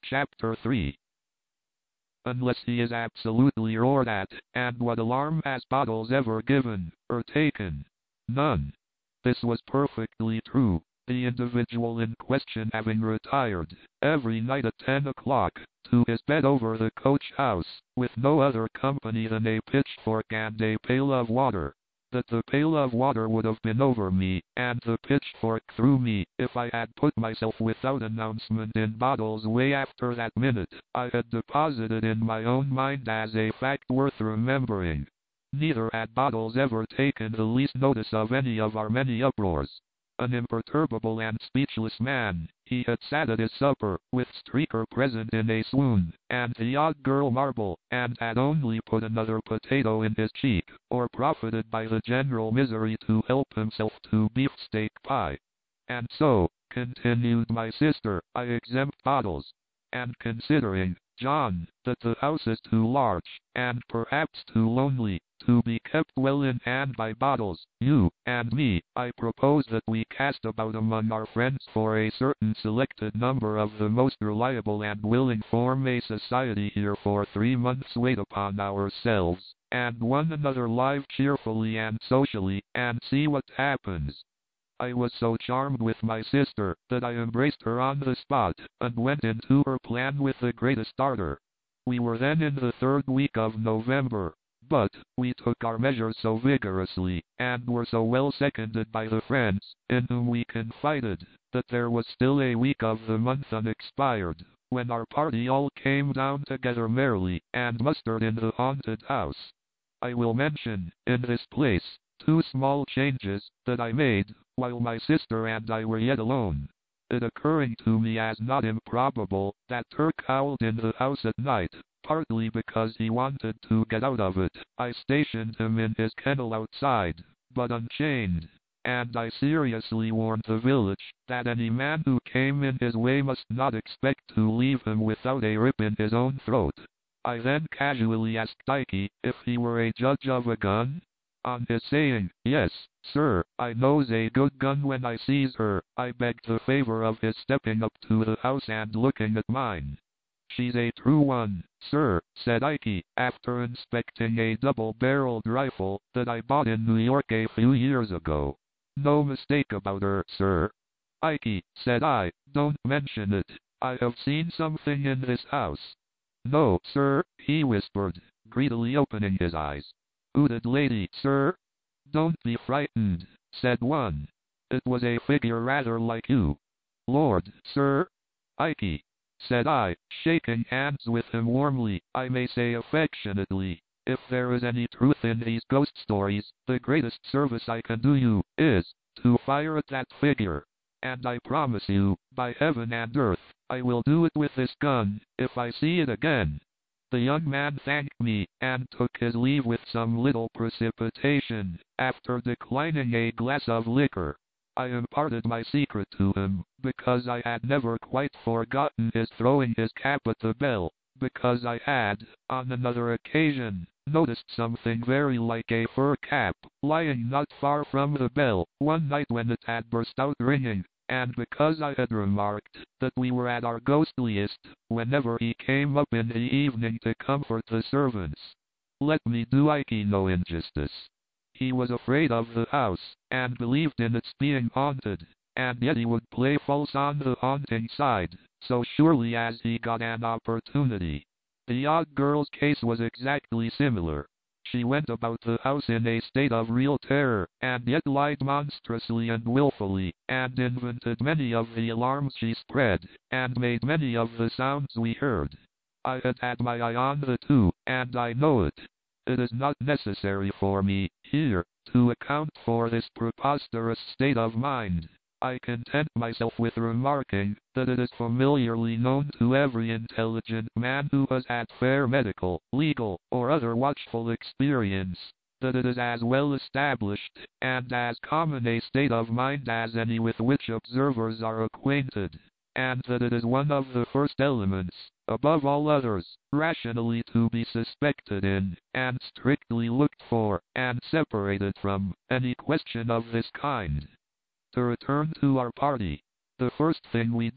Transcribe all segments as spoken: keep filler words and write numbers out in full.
Chapter three. Unless he is absolutely roared at, and what alarm has Bottles ever given, or taken? None. This was perfectly true, the individual in question having retired, every night at ten o'clock, to his bed over the coach-house, with no other company than a pitchfork and a pail of water. That the pail of water would have been over me, and the pitchfork through me, if I had put myself without announcement in Bottles' way after that minute, I had deposited in my own mind as a fact worth remembering. Neither had Bottles ever taken the least notice of any of our many uproars. An imperturbable and speechless man, he had sat at his supper, with Streaker present in a swoon, and the odd girl Marble, and had only put another potato in his cheek, or profited by the general misery to help himself to beefsteak pie. And so, continued my sister, I exempt Bottles. And considering, John, that the house is too large, and perhaps too lonely, to be kept well in hand by Bottles, you, and me, I propose that we cast about among our friends for a certain selected number of the most reliable and willing form a society here for three months wait upon ourselves, and one another live cheerfully and socially, and see what happens. I was so charmed with my sister, that I embraced her on the spot, and went into her plan with the greatest ardor. We were then in the third week of November, but we took our measures so vigorously, and were so well seconded by the friends, in whom we confided, that there was still a week of the month unexpired, when our party all came down together merrily, and mustered in the haunted house. I will mention, in this place, two small changes, that I made, while my sister and I were yet alone. It occurring to me as not improbable, that Turk howled in the house at night, partly because he wanted to get out of it, I stationed him in his kennel outside, but unchained, and I seriously warned the village, that any man who came in his way must not expect to leave him without a rip in his own throat. I then casually asked Ikey, if he were a judge of a gun? On his saying, "Yes, sir, I knows a good gun when I sees her," I begged the favor of his stepping up to the house and looking at mine. "She's a true one, sir," said Ikey, after inspecting a double-barreled rifle that I bought in New York a few years ago. "No mistake about her, sir." "Ikey," said I, "don't mention it. I have seen something in this house." "No, sir," he whispered, greedily opening his eyes. "Hooded lady, sir." "Don't be frightened," said one. "It was a figure rather like you." "Lord, sir." "Ikey," said I, shaking hands with him warmly, I may say affectionately, "if there is any truth in these ghost stories, the greatest service I can do you, is, to fire at that figure. And I promise you, by heaven and earth, I will do it with this gun, if I see it again." The young man thanked me, and took his leave with some little precipitation, after declining a glass of liquor. I imparted my secret to him, because I had never quite forgotten his throwing his cap at the bell, because I had, on another occasion, noticed something very like a fur cap, lying not far from the bell, one night when it had burst out ringing, and because I had remarked, that we were at our ghostliest, whenever he came up in the evening to comfort the servants. Let me do Ikey no injustice. He was afraid of the house, and believed in its being haunted, and yet he would play false on the haunting side, so surely as he got an opportunity. The odd girl's case was exactly similar. She went about the house in a state of real terror, and yet lied monstrously and wilfully, and invented many of the alarms she spread, and made many of the sounds we heard. I had had my eye on the two, and I know it. It is not necessary for me, here, to account for this preposterous state of mind. I content myself with remarking, that it is familiarly known to every intelligent man who has had fair medical, legal, or other watchful experience, that it is as well established, and as common a state of mind as any with which observers are acquainted, and that it is one of the first elements, above all others, rationally to be suspected in, and strictly looked for, and separated from, any question of this kind. To return to our party. The first thing we did,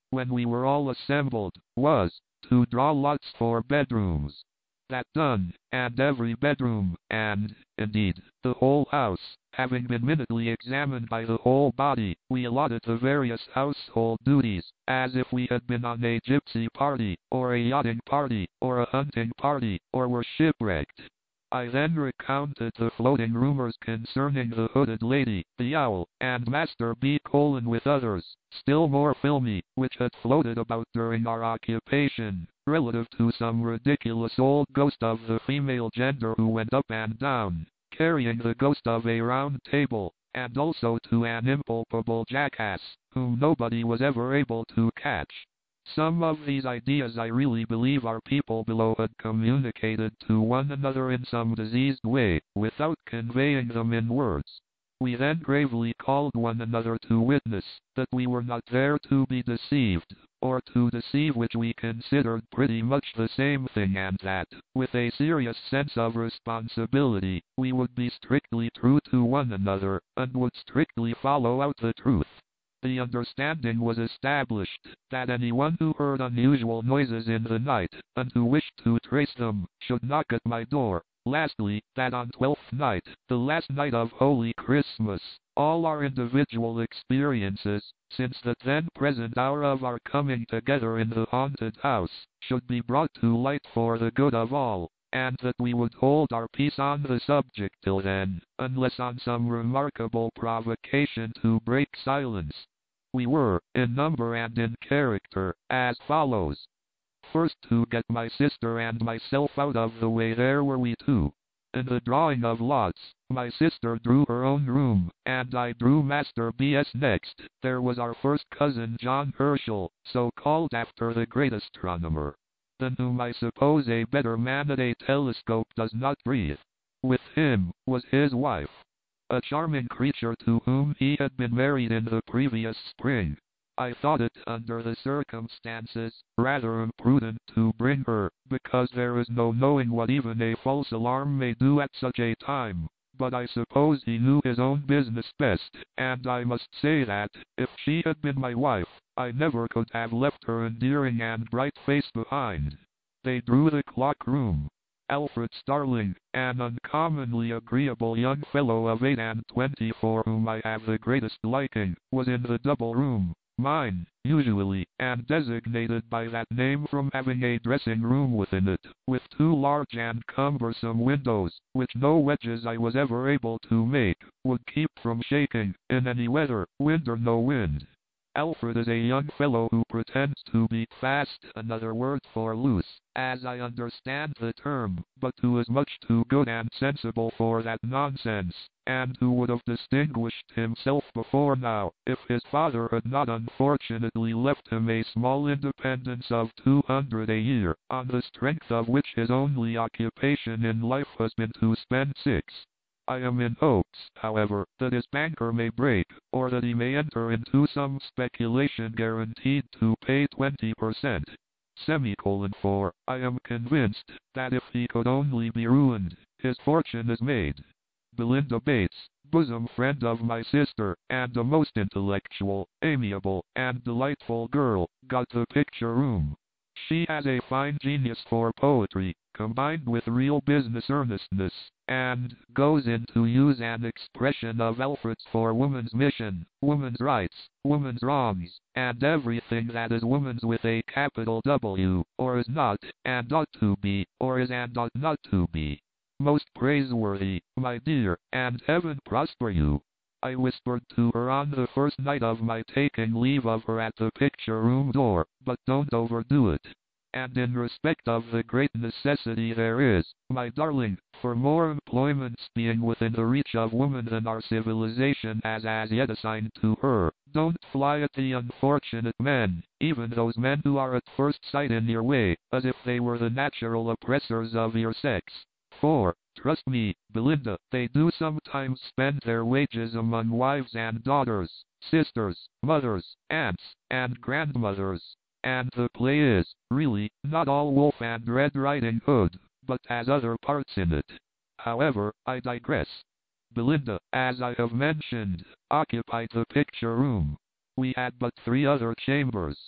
when we were all assembled, was to draw lots for bedrooms. That done, and every bedroom, and, indeed, the whole house, having been minutely examined by the whole body, we allotted the various household duties, as if we had been on a gypsy party, or a yachting party, or a hunting party, or were shipwrecked. I then recounted the floating rumors concerning the hooded lady, the owl, and Master B. Colon with others, still more filmy, which had floated about during our occupation, relative to some ridiculous old ghost of the female gender who went up and down, carrying the ghost of a round table, and also to an impalpable jackass, whom nobody was ever able to catch. Some of these ideas I really believe our people below had communicated to one another in some diseased way, without conveying them in words. We then gravely called one another to witness that we were not there to be deceived, or to deceive, which we considered pretty much the same thing, and that, with a serious sense of responsibility, we would be strictly true to one another, and would strictly follow out the truth. The understanding was established that anyone who heard unusual noises in the night, and who wished to trace them, should knock at my door. Lastly, that on Twelfth Night, the last night of Holy Christmas, all our individual experiences, since the then present hour of our coming together in the haunted house, should be brought to light for the good of all, and that we would hold our peace on the subject till then, unless on some remarkable provocation to break silence. We were, in number and in character, as follows. First, to get my sister and myself out of the way, there were we two. In the drawing of lots, my sister drew her own room, and I drew Master B S next. There was our first cousin John Herschel, so called after the great astronomer, than whom I suppose a better man at a telescope does not breathe. With him was his wife, a charming creature to whom he had been married in the previous spring. I thought it, under the circumstances, rather imprudent to bring her, because there is no knowing what even a false alarm may do at such a time. But I suppose he knew his own business best, and I must say that, if she had been my wife, I never could have left her endearing and bright face behind. They drew the clock room. Alfred Starling, an uncommonly agreeable young fellow of eight and twenty for whom I have the greatest liking, was in the double room, mine, usually, and designated by that name from having a dressing room within it, with two large and cumbersome windows, which no wedges I was ever able to make, would keep from shaking, in any weather, wind or no wind. Alfred is a young fellow who pretends to be fast, another word for loose, as I understand the term, but who is much too good and sensible for that nonsense, and who would have distinguished himself before now, if his father had not unfortunately left him a small independence of two hundred a year, on the strength of which his only occupation in life has been to spend six. I am in hopes, however, that his banker may break, or that he may enter into some speculation guaranteed to pay twenty per cent. Semicolon for, I am convinced that if he could only be ruined, his fortune is made. Belinda Bates, bosom friend of my sister, and a most intellectual, amiable, and delightful girl, got the picture room. She has a fine genius for poetry, combined with real business earnestness, and goes in, to use an expression of Alfred's, for woman's mission, woman's rights, woman's wrongs, and everything that is woman's with a capital W, or is not, and ought to be, or is and ought not to be. Most praiseworthy, my dear, and heaven prosper you. I whispered to her on the first night of my taking leave of her at the picture room door, but don't overdo it. And in respect of the great necessity there is, my darling, for more employments being within the reach of woman than our civilization has as yet assigned to her, don't fly at the unfortunate men, even those men who are at first sight in your way, as if they were the natural oppressors of your sex. For, trust me, Belinda, they do sometimes spend their wages among wives and daughters, sisters, mothers, aunts, and grandmothers. And the play is, really, not all Wolf and Red Riding Hood, but has other parts in it. However, I digress. Belinda, as I have mentioned, occupied the picture room. We had but three other chambers.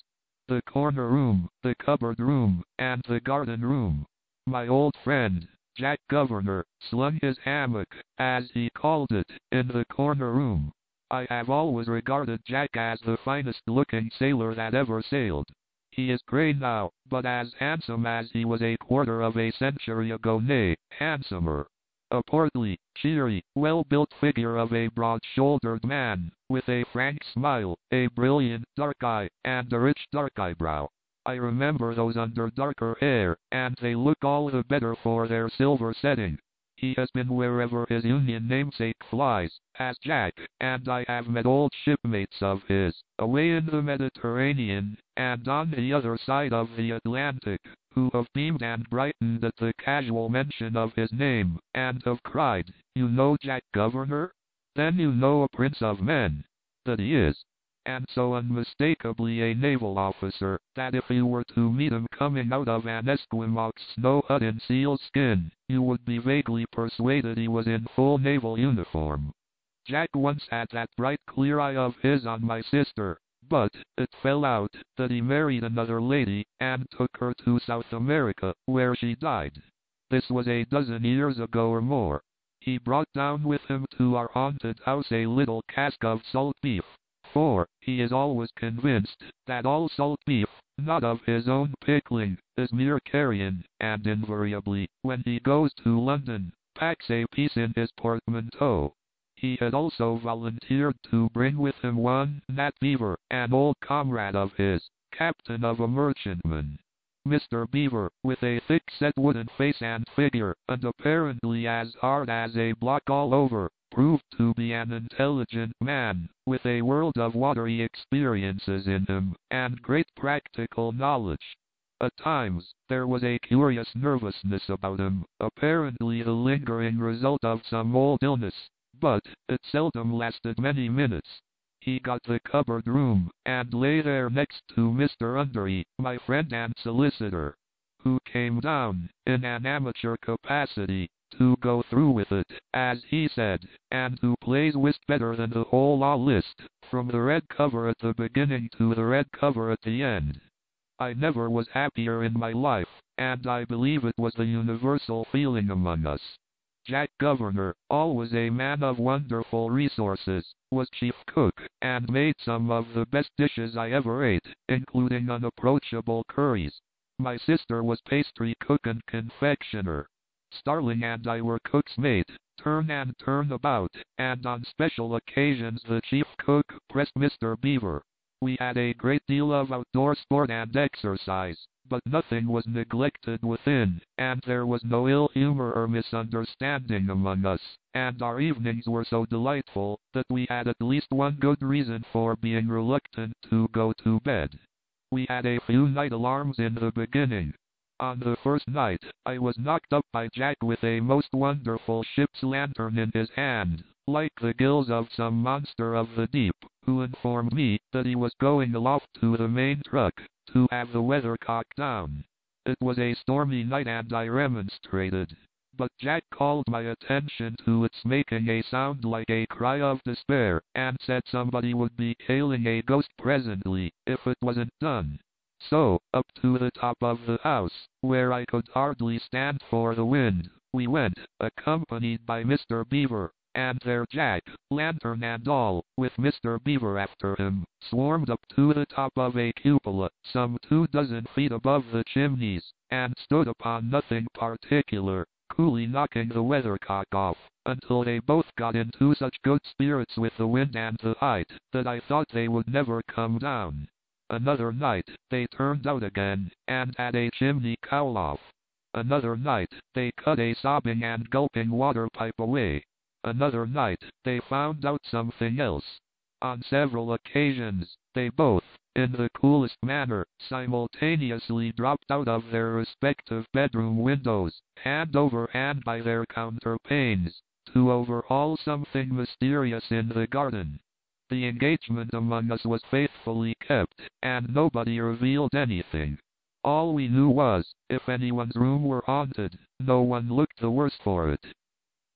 the corner room, the cupboard room, and the garden room. My old friend, Jack Governor, slung his hammock, as he called it, in the corner room. I have always regarded Jack as the finest-looking sailor that ever sailed. He is gray now, but as handsome as he was a quarter of a century ago, nay, handsomer. A portly, cheery, well-built figure of a broad-shouldered man, with a frank smile, a brilliant dark eye, and a rich dark eyebrow. I remember those under darker hair, and they look all the better for their silver setting. He has been wherever his Union namesake flies, as Jack, and I have met old shipmates of his, away in the Mediterranean, and on the other side of the Atlantic, who have beamed and brightened at the casual mention of his name, and have cried, "You know Jack Governor? Then you know a prince of men, that he is." And so unmistakably a naval officer, that if you were to meet him coming out of an Esquimaux's snow hut in sealskin, you would be vaguely persuaded he was in full naval uniform. Jack once had that bright clear eye of his on my sister, but it fell out that he married another lady, and took her to South America, where she died. This was a dozen years ago or more. He brought down with him to our haunted house a little cask of salt beef. For, he is always convinced that all salt beef, not of his own pickling, is mere carrion, and invariably, when he goes to London, packs a piece in his portmanteau. He had also volunteered to bring with him one Nat Beaver, an old comrade of his, captain of a merchantman. Mister Beaver, with a thick-set wooden face and figure, and apparently as hard as a block all over, proved to be an intelligent man, with a world of watery experiences in him, and great practical knowledge. At times, there was a curious nervousness about him, apparently the lingering result of some old illness, but it seldom lasted many minutes. He got the cupboard room, and lay there next to Mister Undery, my friend and solicitor, who came down, in an amateur capacity, to go through with it, as he said, and who plays whist better than the whole law list, from the red cover at the beginning to the red cover at the end. I never was happier in my life, and I believe it was the universal feeling among us. Jack Governor, always a man of wonderful resources, was chief cook, and made some of the best dishes I ever ate, including unapproachable curries. My sister was pastry cook and confectioner. Starling and I were cook's mate, turn and turn about, and on special occasions the chief cook pressed Mister Beaver. We had a great deal of outdoor sport and exercise, but nothing was neglected within, and there was no ill humor or misunderstanding among us, and our evenings were so delightful that we had at least one good reason for being reluctant to go to bed. We had a few night alarms in the beginning. On the first night, I was knocked up by Jack with a most wonderful ship's lantern in his hand, like the gills of some monster of the deep, who informed me that he was going aloft to the main truck, to have the weathercock down. It was a stormy night and I remonstrated, but Jack called my attention to its making a sound like a cry of despair, and said somebody would be hailing a ghost presently, if it wasn't done. So, up to the top of the house, where I could hardly stand for the wind, we went, accompanied by Mister Beaver, and there Jack, lantern and all, with Mister Beaver after him, swarmed up to the top of a cupola, some two dozen feet above the chimneys, and stood upon nothing particular, coolly knocking the weathercock off, until they both got into such good spirits with the wind and the height, that I thought they would never come down. Another night, they turned out again, and had a chimney cowl off. Another night, they cut a sobbing and gulping water pipe away. Another night, they found out something else. On several occasions, they both, in the coolest manner, simultaneously dropped out of their respective bedroom windows, hand over hand by their counterpanes, to overhaul something mysterious in the garden. The engagement among us was faithfully kept, and nobody revealed anything. All we knew was, if anyone's room were haunted, no one looked the worse for it.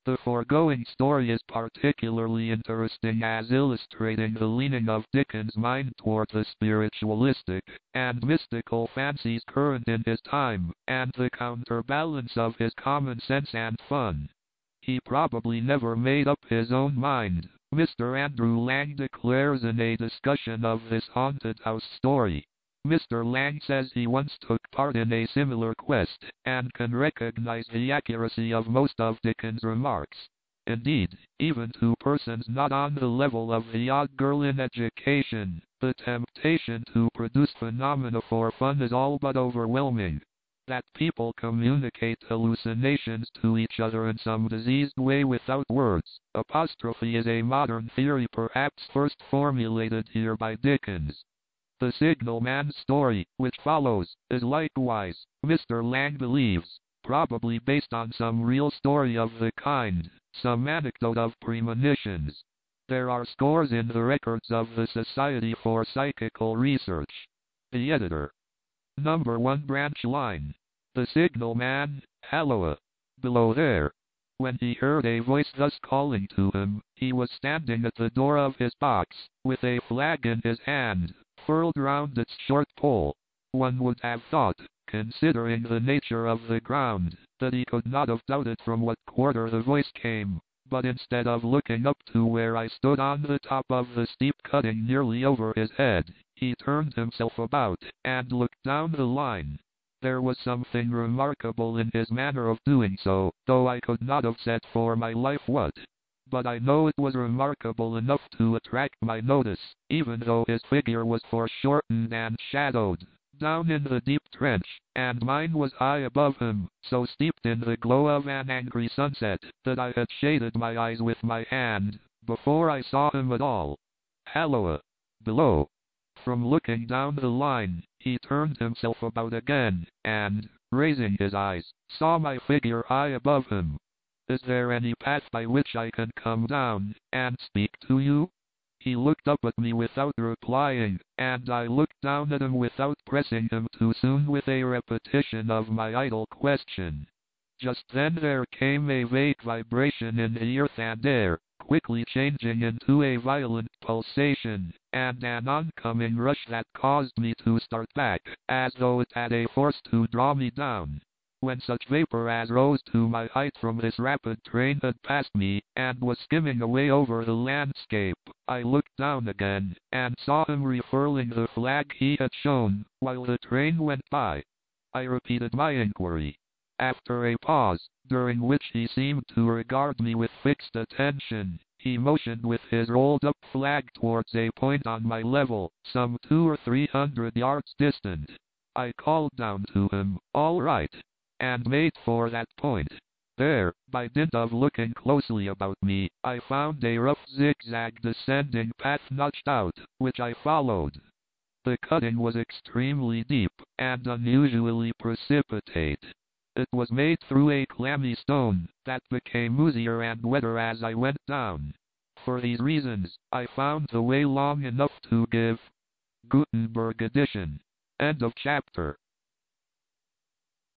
The foregoing story is particularly interesting as illustrating the leaning of Dickens' mind toward the spiritualistic and mystical fancies current in his time, and the counterbalance of his common sense and fun. He probably never made up his own mind, Mister Andrew Lang declares in a discussion of this haunted house story. Mister Lang says he once took part in a similar quest, and can recognize the accuracy of most of Dickens' remarks. Indeed, even to persons not on the level of the odd girl in education, the temptation to produce phenomena for fun is all but overwhelming. That people communicate hallucinations to each other in some diseased way without words, apostrophe is a modern theory perhaps first formulated here by Dickens. The Signal Man's story, which follows, is likewise, Mister Lang believes, probably based on some real story of the kind, some anecdote of premonitions. There are scores in the records of the Society for Psychical Research. The Editor. Number one branch line. The Signal Man, halloa! Below there. When he heard a voice thus calling to him, he was standing at the door of his box, with a flag in his hand, furled round its short pole. One would have thought, considering the nature of the ground, that he could not have doubted from what quarter the voice came, but instead of looking up to where I stood on the top of the steep cutting nearly over his head, he turned himself about, and looked down the line. There was something remarkable in his manner of doing so, though I could not have said for my life what. But I know it was remarkable enough to attract my notice, even though his figure was foreshortened and shadowed, down in the deep trench, and mine was high above him, so steeped in the glow of an angry sunset, that I had shaded my eyes with my hand, before I saw him at all. Halloa! Below. From looking down the line, he turned himself about again, and, raising his eyes, saw my figure high above him. Is there any path by which I can come down, and speak to you? He looked up at me without replying, and I looked down at him without pressing him too soon with a repetition of my idle question. Just then there came a vague vibration in the earth and air, quickly changing into a violent pulsation, and an oncoming rush that caused me to start back, as though it had a force to draw me down. When such vapor as rose to my height from this rapid train had passed me, and was skimming away over the landscape, I looked down again, and saw him refurling the flag he had shown, while the train went by. I repeated my inquiry. After a pause, during which he seemed to regard me with fixed attention, he motioned with his rolled-up flag towards a point on my level, some two or three hundred yards distant. I called down to him, "All right," and made for that point. There, by dint of looking closely about me, I found a rough zigzag descending path notched out, which I followed. The cutting was extremely deep, and unusually precipitate. It was made through a clammy stone, that became oozier and wetter as I went down. For these reasons, I found the way long enough to give Gutenberg edition. End of chapter.